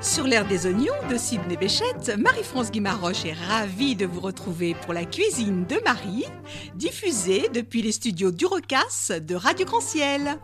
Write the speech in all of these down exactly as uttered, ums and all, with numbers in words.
Sur l'air des oignons de Sydney Béchette, Marie-France Guimaroche est ravie de vous retrouver pour la cuisine de Marie, diffusée depuis les studios d'Urocas de Radio Grand Ciel.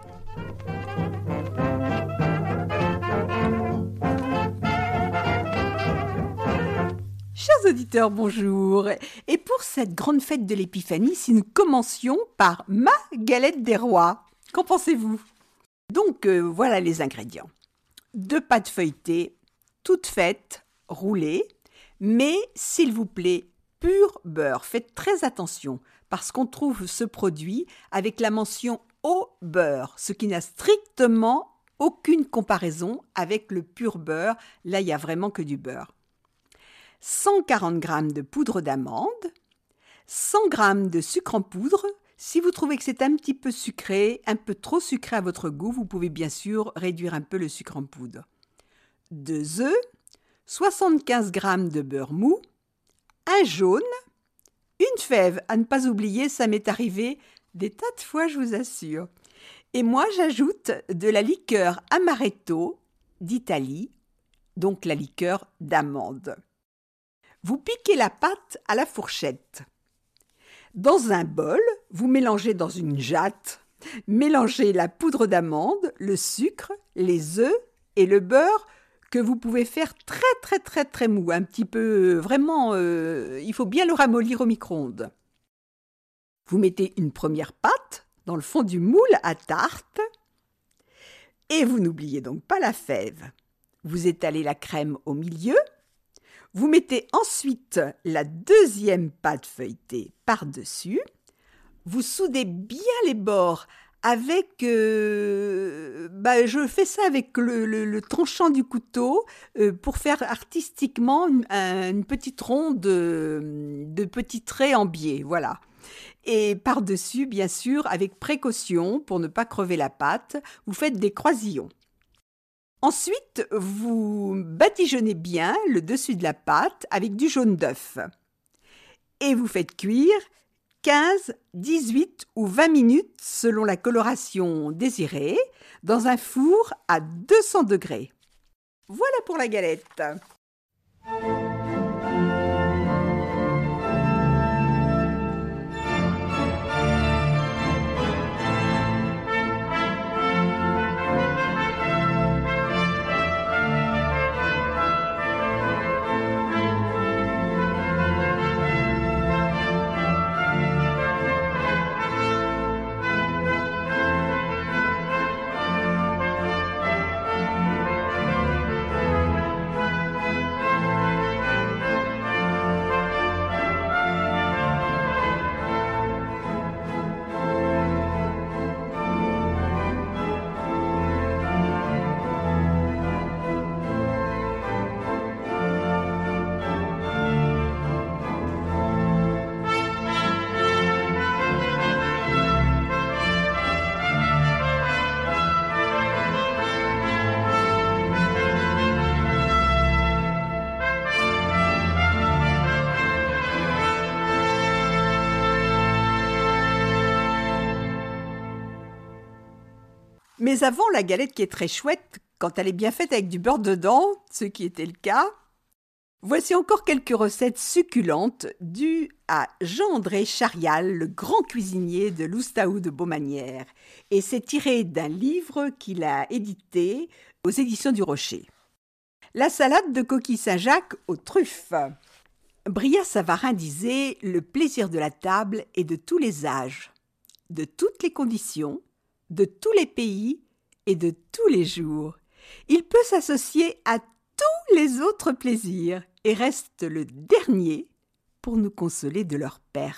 Chers auditeurs, bonjour. Et pour cette grande fête de l'Épiphanie, si nous commencions par ma galette des rois, qu'en pensez-vous? Donc, euh, voilà les ingrédients. Deux pâtes feuilletées, toutes faites, roulées, mais s'il vous plaît, pur beurre. Faites très attention parce qu'on trouve ce produit avec la mention au beurre, ce qui n'a strictement aucune comparaison avec le pur beurre. Là, il n'y a vraiment que du beurre. cent quarante grammes de poudre d'amande, cent grammes de sucre en poudre. Si vous trouvez que c'est un petit peu sucré, un peu trop sucré à votre goût, vous pouvez bien sûr réduire un peu le sucre en poudre. Deux œufs, soixante-quinze grammes de beurre mou, un jaune, une fève, à ne pas oublier, ça m'est arrivé des tas de fois, je vous assure. Et moi, j'ajoute de la liqueur Amaretto d'Italie, donc la liqueur d'amande. Vous piquez la pâte à la fourchette. Dans un bol, vous mélangez dans une jatte, mélangez la poudre d'amande, le sucre, les œufs et le beurre que vous pouvez faire très très très très mou, un petit peu, vraiment, euh, il faut bien le ramollir au micro-ondes. Vous mettez une première pâte dans le fond du moule à tarte et vous n'oubliez donc pas la fève. Vous étalez la crème au milieu. Vous mettez ensuite la deuxième pâte feuilletée par-dessus. Vous soudez bien les bords avec... Euh, bah, je fais ça avec le, le, le tranchant du couteau euh, pour faire artistiquement une, une petite ronde de, de petits traits en biais. Voilà. Et par-dessus, bien sûr, avec précaution pour ne pas crever la pâte, vous faites des croisillons. Ensuite, vous badigeonnez bien le dessus de la pâte avec du jaune d'œuf. Et vous faites cuire quinze, dix-huit ou vingt minutes selon la coloration désirée dans un four à deux cents degrés. Voilà pour la galette. Mais avant la galette qui est très chouette, quand elle est bien faite avec du beurre dedans, ce qui était le cas, voici encore quelques recettes succulentes dues à Jean-André Charial, le grand cuisinier de Loustahou de Beaumanière. Et c'est tiré d'un livre qu'il a édité aux éditions du Rocher. La salade de coquille Saint-Jacques aux truffes. Brillat-Savarin disait « Le plaisir de la table est de tous les âges, de toutes les conditions, de tous les pays et de tous les jours. Il peut s'associer à tous les autres plaisirs et reste le dernier pour nous consoler de leur perte. »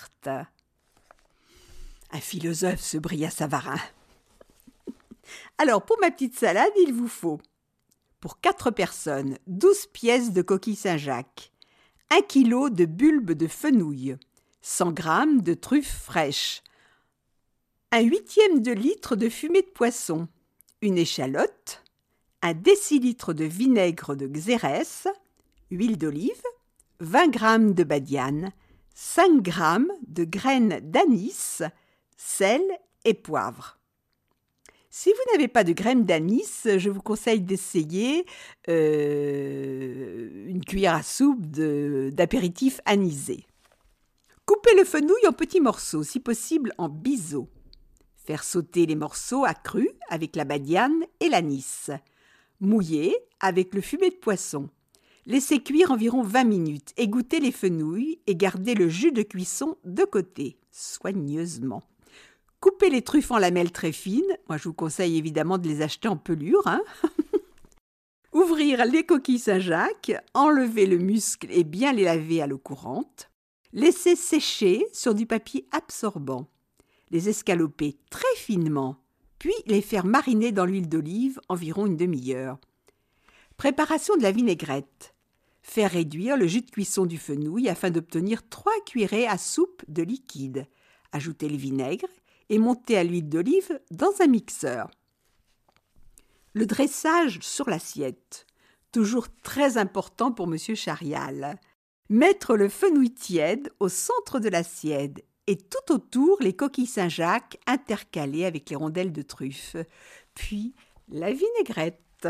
Un philosophe, ce Brillat-Savarin. Alors, pour ma petite salade, il vous faut, pour quatre personnes, douze pièces de coquille Saint-Jacques, un kilo de bulbes de fenouil, cent grammes de truffes fraîches, un huitième de litre de fumée de poisson, une échalote, un décilitre de vinaigre de xérès, huile d'olive, vingt grammes de badiane, cinq grammes de graines d'anis, sel et poivre. Si vous n'avez pas de graines d'anis, je vous conseille d'essayer euh, une cuillère à soupe de- d'apéritif anisé. Coupez le fenouil en petits morceaux, si possible en biseau. Faire sauter les morceaux à cru avec la badiane et l'anis. Mouiller avec le fumet de poisson. Laissez cuire environ vingt minutes, égouttez les fenouils et gardez le jus de cuisson de côté, soigneusement. Coupez les truffes en lamelles très fines. Moi, je vous conseille évidemment de les acheter en pelure. Hein. Ouvrir les coquilles Saint-Jacques, enlever le muscle et bien les laver à l'eau courante. Laisser sécher sur du papier absorbant. Les escaloper très finement, puis les faire mariner dans l'huile d'olive environ une demi-heure. Préparation de la vinaigrette. Faire réduire le jus de cuisson du fenouil afin d'obtenir trois cuillerées à soupe de liquide. Ajoutez le vinaigre et monter à l'huile d'olive dans un mixeur. Le dressage sur l'assiette, toujours très important pour Monsieur Charial. Mettre le fenouil tiède au centre de l'assiette et tout autour les coquilles Saint-Jacques intercalées avec les rondelles de truffe. Puis la vinaigrette.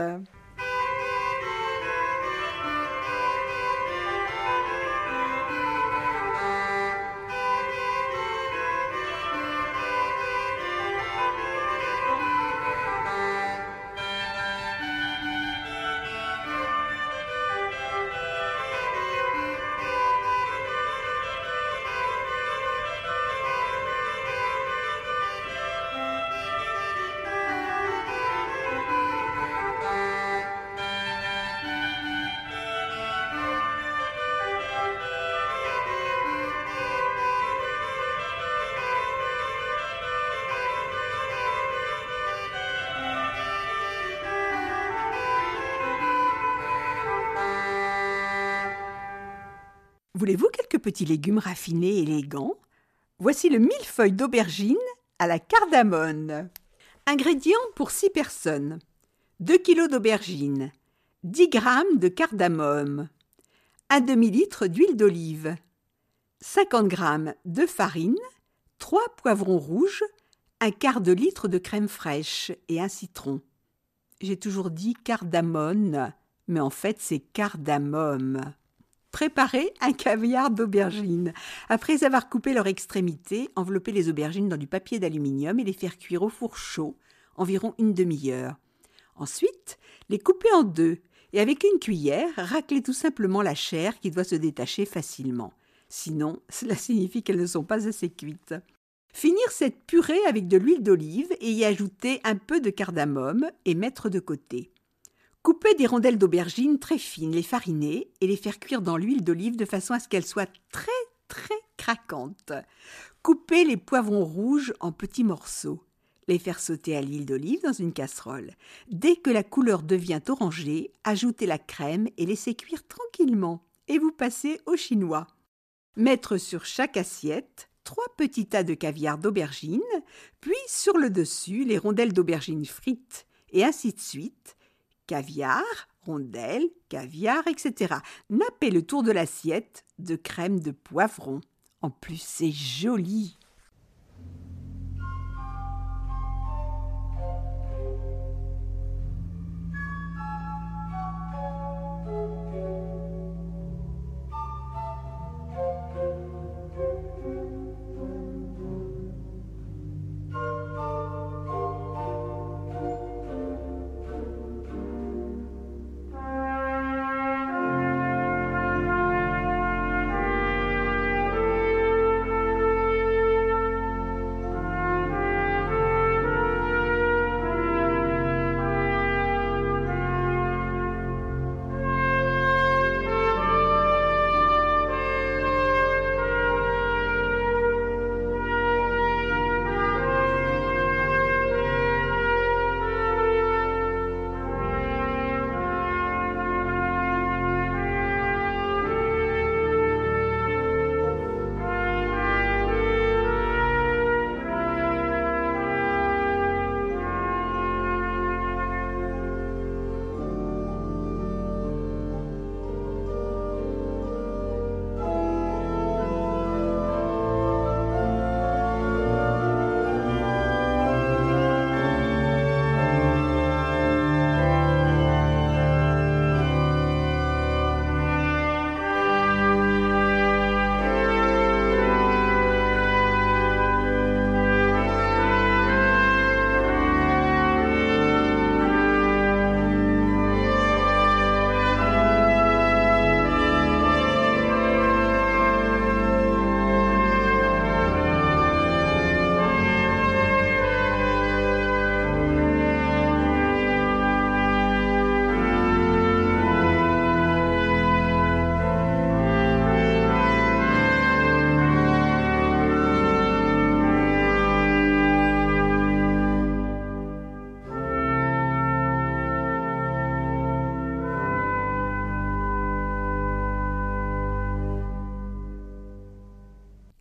Voulez-vous quelques petits légumes raffinés et élégants? Voici le millefeuille d'aubergine à la cardamone. Ingrédients pour six personnes. deux kilos d'aubergines, dix grammes de cardamome, un demi-litre d'huile d'olive, cinquante grammes de farine, trois poivrons rouges, un quart de litre de crème fraîche et un citron. J'ai toujours dit cardamone, mais en fait c'est cardamome. Préparez un caviar d'aubergines. Après avoir coupé leurs extrémités, enveloppez les aubergines dans du papier d'aluminium et les faire cuire au four chaud, environ une demi-heure. Ensuite, les coupez en deux et avec une cuillère, raclez tout simplement la chair qui doit se détacher facilement. Sinon, cela signifie qu'elles ne sont pas assez cuites. Finir cette purée avec de l'huile d'olive et y ajouter un peu de cardamome et mettre de côté. Coupez des rondelles d'aubergine très fines, les fariner et les faire cuire dans l'huile d'olive de façon à ce qu'elles soient très très craquantes. Coupez les poivrons rouges en petits morceaux. Les faire sauter à l'huile d'olive dans une casserole. Dès que la couleur devient orangée, ajoutez la crème et laissez cuire tranquillement. Et vous passez au chinois. Mettre sur chaque assiette trois petits tas de caviar d'aubergine, puis sur le dessus les rondelles d'aubergine frites et ainsi de suite. Caviar, rondelles, caviar, et cetera. Nappez le tour de l'assiette de crème de poivron. En plus, c'est joli.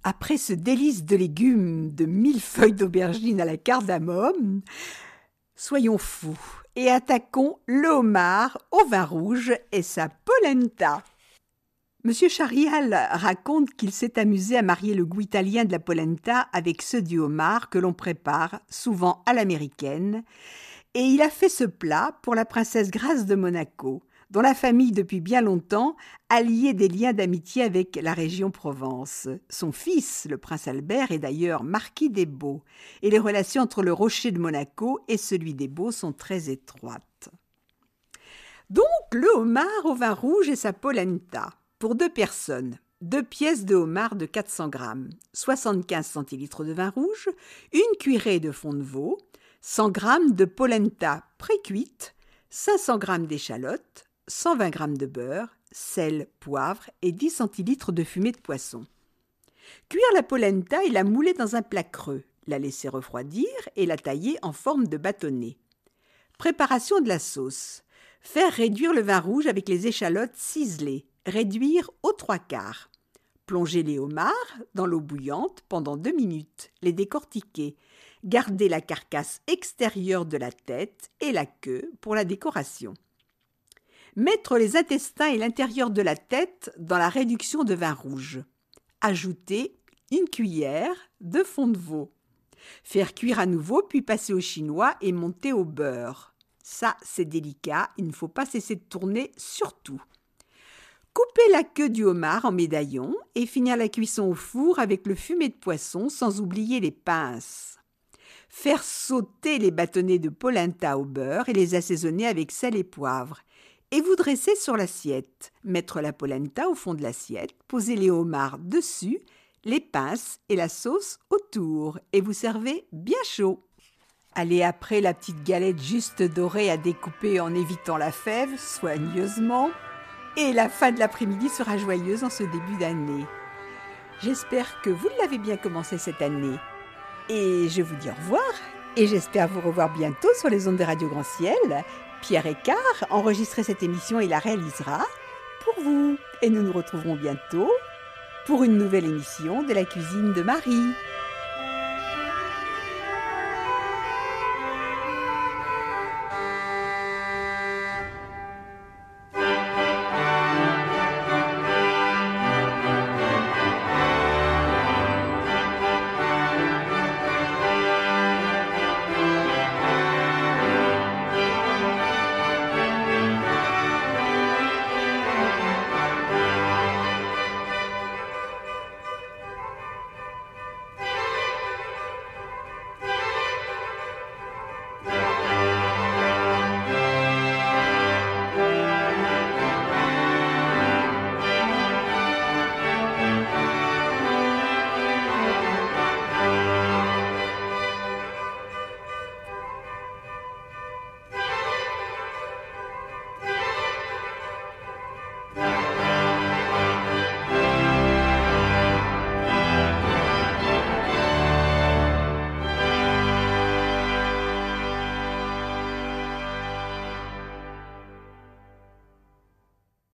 Après ce délice de légumes de mille feuilles d'aubergine à la cardamome, soyons fous et attaquons le homard au vin rouge et sa polenta. Monsieur Charial raconte qu'il s'est amusé à marier le goût italien de la polenta avec ceux du homard que l'on prépare, souvent à l'américaine, et il a fait ce plat pour la princesse Grâce de Monaco, dont la famille depuis bien longtemps a lié des liens d'amitié avec la région Provence. Son fils, le prince Albert, est d'ailleurs marquis des Baux, et les relations entre le rocher de Monaco et celui des Baux sont très étroites. Donc, le homard au vin rouge et sa polenta, pour deux personnes. Deux pièces de homard de quatre cents grammes, soixante-quinze centilitres de vin rouge, une cuillerée de fond de veau, cent grammes de polenta pré-cuite, cinq cents grammes d'échalotes, cent vingt grammes de beurre, sel, poivre et dix centilitres de fumée de poisson. Cuire la polenta et la mouler dans un plat creux, la laisser refroidir et la tailler en forme de bâtonnet. Préparation de la sauce. Faire réduire le vin rouge avec les échalotes ciselées, réduire aux trois quarts. Plonger les homards dans l'eau bouillante pendant deux minutes, les décortiquer. Garder la carcasse extérieure de la tête et la queue pour la décoration. Mettre les intestins et l'intérieur de la tête dans la réduction de vin rouge. Ajouter une cuillère de fond de veau. Faire cuire à nouveau puis passer au chinois et monter au beurre. Ça, c'est délicat, il ne faut pas cesser de tourner surtout. Couper la queue du homard en médaillons et finir la cuisson au four avec le fumet de poisson sans oublier les pinces. Faire sauter les bâtonnets de polenta au beurre et les assaisonner avec sel et poivre. Et vous dresser sur l'assiette. Mettre la polenta au fond de l'assiette, poser les homards dessus, les pinces et la sauce autour. Et vous servez bien chaud. Allez, après la petite galette juste dorée à découper en évitant la fève, soigneusement. Et la fin de l'après-midi sera joyeuse en ce début d'année. J'espère que vous l'avez bien commencé cette année. Et je vous dis au revoir, et j'espère vous revoir bientôt sur les ondes de Radio Grand Ciel. Pierre Écart enregistrait cette émission et la réalisera pour vous. Et nous nous retrouverons bientôt pour une nouvelle émission de la cuisine de Marie.